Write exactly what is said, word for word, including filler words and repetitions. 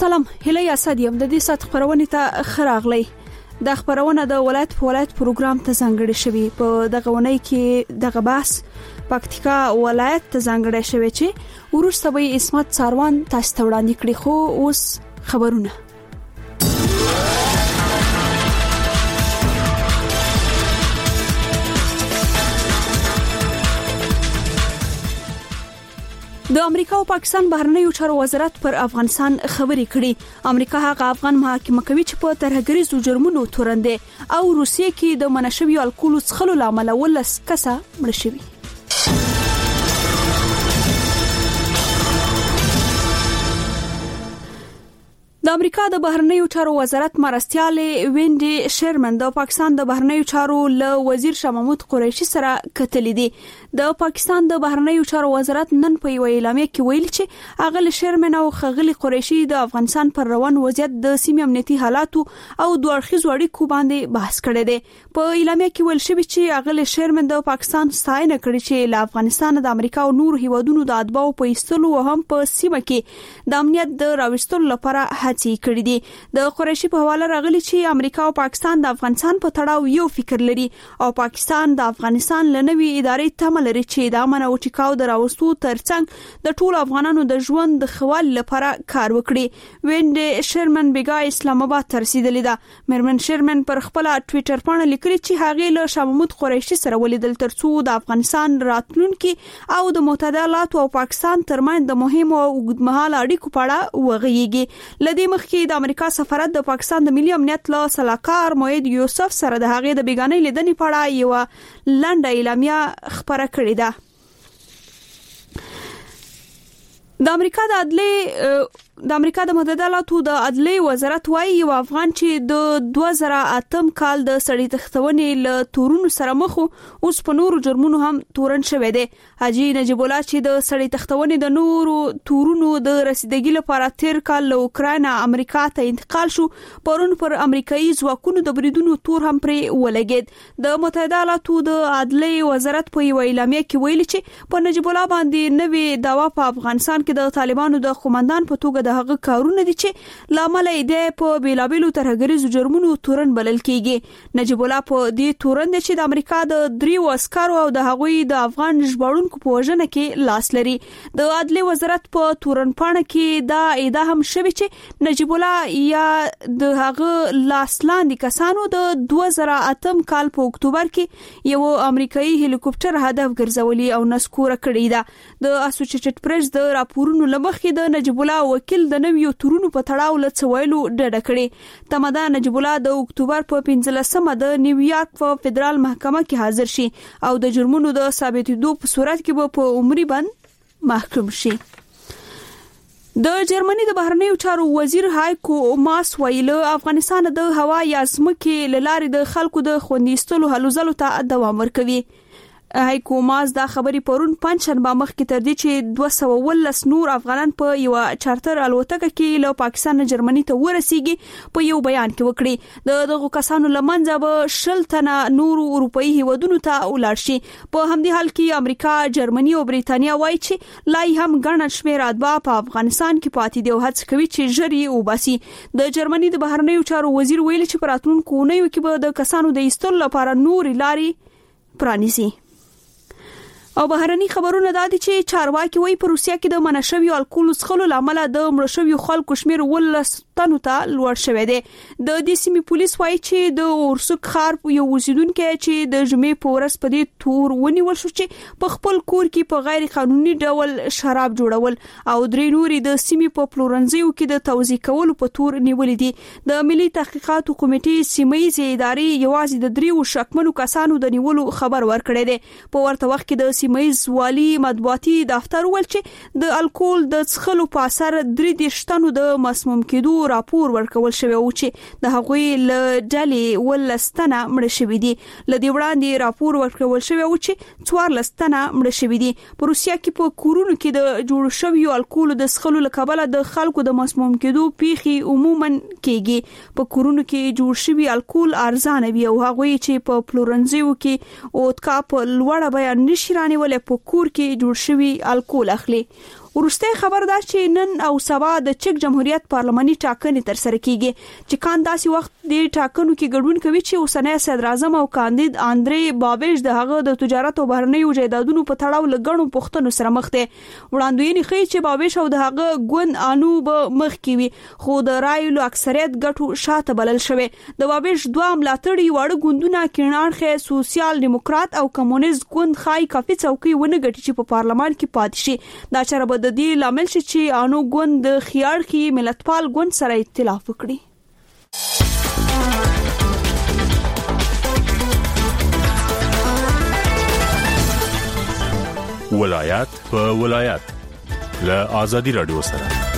سلام، هله اسد یم. د دې سات خبرونه ته خراغلی. د خبرونه د ولایت په ولایت پروګرام ته ځانګړی شوی. په دغه ونی کې دغه بحث پکتیکا ولایت ته ځانګړی شوی چې ورسته به اسمت ساروان تاسو ته وړاندې کړی. خو اوس خبرونه. د امریکا او پاکستان بهرنیو چارو وزارت پر افغانستان خبرې کړي. امریکا هغه افغان محاکمه کوي چې په ترهګریزو جرمونو تورنده او روسیې کې د منشوي الکولو څخلو لامل ولس کسه مړ شوی. د امریکا د بهرنیو چارو وزارت مرستيال وینډي شرمن د پاکستان د بهرنیو چارو له وزیر شاه محمود قریشي سره کتلې دي. د پاکستان د بهرنیو چارو وزارت نن په یو اعلامیه کې ویل چې اغل شرمن او خغلی قریشي د افغانستان پر روان وضعیت د سیمې امنیتي حالاتو او دوه اړخیزو اړیکو باندې بحث کړی دی. په اعلامیه کې ویل شوی چې اغل شرمن د پاکستان ستاینه کړې چې له افغانستان د امریکا او نور هیوادونو د اتباعو په ایستلو او هم په سیمه کې د امنیت د راوستلو لپاره هڅې کړې دي. د قریشي په حواله راغلي چې امریکا او پاکستان د افغانستان په تړاو یو فکر لري او پاکستان د افغانستان لنوي ادارې تمه لري چې د امن او ټیکاو د راوستو ترڅنګ د ټولو افغانانو د ژوند د خوال لپاره کار وکړي. وینډي شرمن بیګا اسلام آباد ته رسیدلې ده. مرمن شرمن پر خپل ټوئیټر باندې لیکلي چې هغه له شاه محمود قریشي سره ولیدل ترڅو د افغانستان راتلونکي او د متحده ایالاتو او پاکستان ترمنځ د مهمو او اوږدمهاله اړیکو په اړه وغږیږي. لدې مخکې د امریکا سفارت د پاکستان د ملي امنیت له سلاکار موید یوسف سره د هغې د بیګانۍ لیدنې په اړه یو لنډه اعلامیه خبره کړې ده. د امریکا د عدلي د امریکا د متحده ایالاتو د عدلي وزارت وايي یو افغان چې د دوه زره اتم کال د سړی تختونې له تورونو سره مخ اوس په نورو جرمونو هم تورن شوی دی. حاجی نجیب الله چې د سړی تختونې د نورو تورونو د رسیدګۍ لپاره تیر کال له اوکراین امریکا ته انتقال شو، پرون پر امریکایي ځواکونو د بریدونو تور هم پرې ولګید. د متحده ایالاتو د عدلي وزارت په یو اعلامیه کې ویلي چې په نجیب الله باندې نوې داوا په افغانستان کې د طالبانو د قومندان په توګه د هغه کارونه دي چې لامل یې په بیلابیلو ترهګریزو جرمونو تورن بلل کیږي. نجیب الله په دې تورن دي چې د امریکا د دریو عسکرو او د هغوی د افغان ژغورونکو په وژنه کې لاس لري. د عدلي وزارت په تورن پاڼه کې دا ادعا هم شوی چې نجیب الله یا د هغه لاسلاندې کسانو د دوه زره اتم کال په اکتوبر کې یو امریکایي هلیکوپټر هدف ګرځولي او نسکوره کړی ده. د اسوسییټډ پریس د راپورونو لمخې د نجیب الله وکیل د نویو تورونو په تړاو له څویلو ډډه کړې. تمدا نجیب الله د اکتوبر په پنځلسمه د نیویارک په فدرال محکمه کې حاضر شي او د جرمونو د ثابتېدو په صورت کې به په عمري بند محکوم شي. د جرمني د بهرنیو چارو وزیر هایکو ماس ویل افغانستان د هوا یا ځمکې له لارې د خلکو د خوندیستلو هلو ځلو ته دوام ورکوي. هایکو ماس دا خبرې پرون پنځشنبه مخکې تر دې چې دوه سوه ولس نور افغانان په یو چارتر الوتکه کې له پاکستان جرمني ته ورسیږي په یو بیان کې وکړي. د دغه کسانو لمنځه به شل تنه نور اروپאי هیوادونو ته ولاړ شي. په همدې حال کې امریکا، جرمني او بریتانیا وایي چې لای هم ګڼ شمېر اتباع په افغانستان کې پاتې دي او هڅه کوي چې ژر یې وباسي. د جرمني د بهرنیو چارو وزیر ویلي چې په راتلونکو اونیو کې به د کسانو د ایستلو لپاره نورې لارې پرانیزي. او بهرني خبرونه دادي چې چارواکي وایي په روسیا کې د منشوي الکولو څخلو لامل د مړ شویو خلکو شمیر ولس تنو ته لوړ شوی دی. د دې سیمې پولیس وایي چې د اورسک ښار یو اوسیدونکو چې د جمعې په ورځ په دې تور ونیول شو چې په خپل کور کې په غیر قانوني ډول شراب جوړول او درې نوري د سیمې په پلورنځیو کې د توزیع کولو په تور نیولې دي. د ملي تحقیقاتو کمیټې سیمایي ادارې یوازې د دریو شکمنو کسانو د نیولو خبر ورکړی دی. په ورته وخت کې د سیمایي والی مطبوعاتي دفتر ول چې د الکول د څخلو په اثر درې دشتنو د مسموم کېدو راپور ورکول شوی او چې د هغوی له ډلې ولستنه مړ شوی دي. لدې وړاندې راپور ورکول شوی او چې څوار لستنه مړ شوی دي. په روسیا کې په کورونو کې د جوړ شویو الکول د څخلو لکبله د خلکو د مسموم کېدو پیخي عموما کېږي. په کورونو کې جوړ شوی الکول ارزانه وي او هغوی چې په پلورنځیو کې او تکا په لوړه بیه نشي رانیولې په کور کې جوړ شوی الکول اخلي. ورسته خبر دا چې نن او سبا د چک جمهوریت پارلماني ټاکنې تر سره کیږي چې کان داسې وخت د ټاکنو کې ګډون کوي چې اوسنۍ صدر اعظم او کاندید اندري بابیش د هغه د تجارت او بهرنیو جایدادونو په تړاو لګڼو پښتنو سره مخ دي. وړاندوینې ښیي چې بابیش او د هغه ګوند انو به مخ کیوي خو د رایلو اکثریت ګټو شاته بلل شوی. د بابیش دوه ملاتړي وړ ګوندونه کیناړخه سوسیال دیموکرات او کمونیست ګوند خای کافي څوکۍ ونه ګټي چې په پارلمان کې پاتې شي. دا چاره به د دې لامل شي چې انو ګوند د خيارخي ملتپال ګوند سره ائتلاف وکړي. ولایت په ولایت له آزادي رادیو سره